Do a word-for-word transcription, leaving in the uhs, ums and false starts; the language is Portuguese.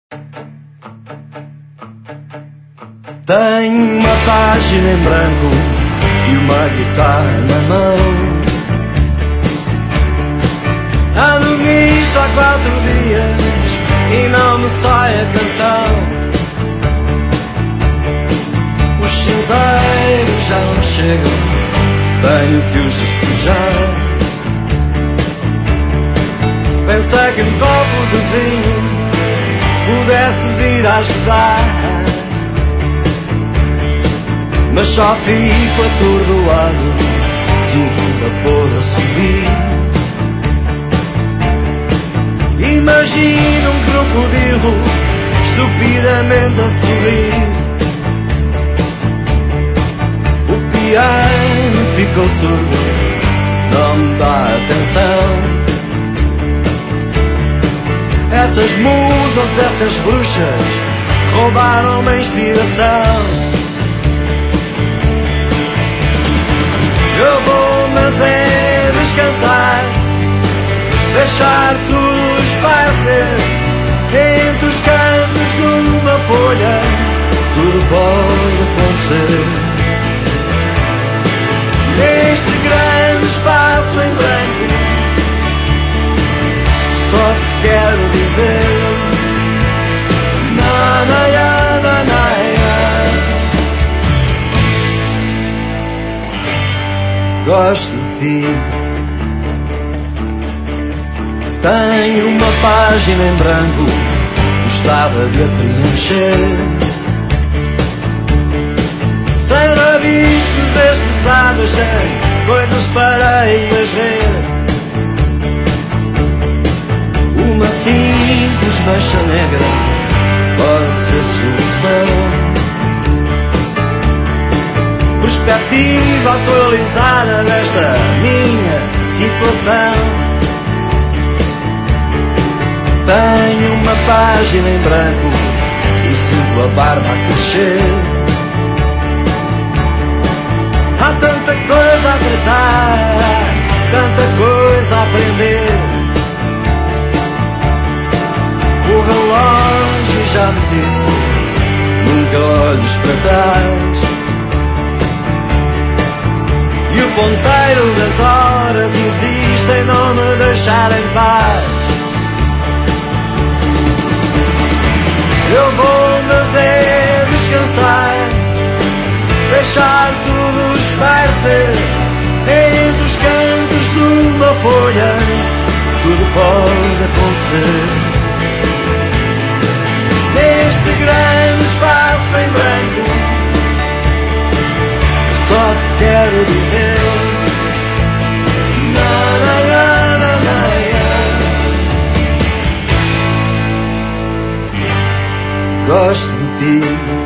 Tenho uma página em branco e uma guitarra na mão. Ando nisto há quatro dias e não me sai a canção. Os cinzeiros já não chegam, tenho que os despejar. Pensei que um copo de vinho pudesse vir a ajudar, mas só fico atordoado se o vapor a subir. Imagino um crocodilo estupidamente a sorrir. O piano ficou surdo, não me dá atenção. Essas musas, essas bruxas roubaram-me a inspiração. Eu vou, mas é descansar, deixar tudo esparcer entre os cantos de uma folha. Tudo pode acontecer neste grande espaço em branco. Só te quero dizer na na ya, na na ya. Gosto de ti. Tenho uma página em branco, gostava de a preencher. Sem revistas escusadas, sem coisas para ir ver. Uma simples mancha negra pode ser solução. Perspectiva atualizada desta minha situação. Tenho uma página em branco e sinto a barba a crescer. Há tanta coisa a tratar, tanta coisa a aprender. O relógio já me disse, nunca olhes para trás. E o ponteiro das horas insiste em não me deixar em paz. Eu vou, mas é descansar, deixar tudo esparcer entre os cantos de uma folha. Tudo pode acontecer neste grande espaço em branco. Só te quero dizer na na ya, na na ya. Gosto de ti.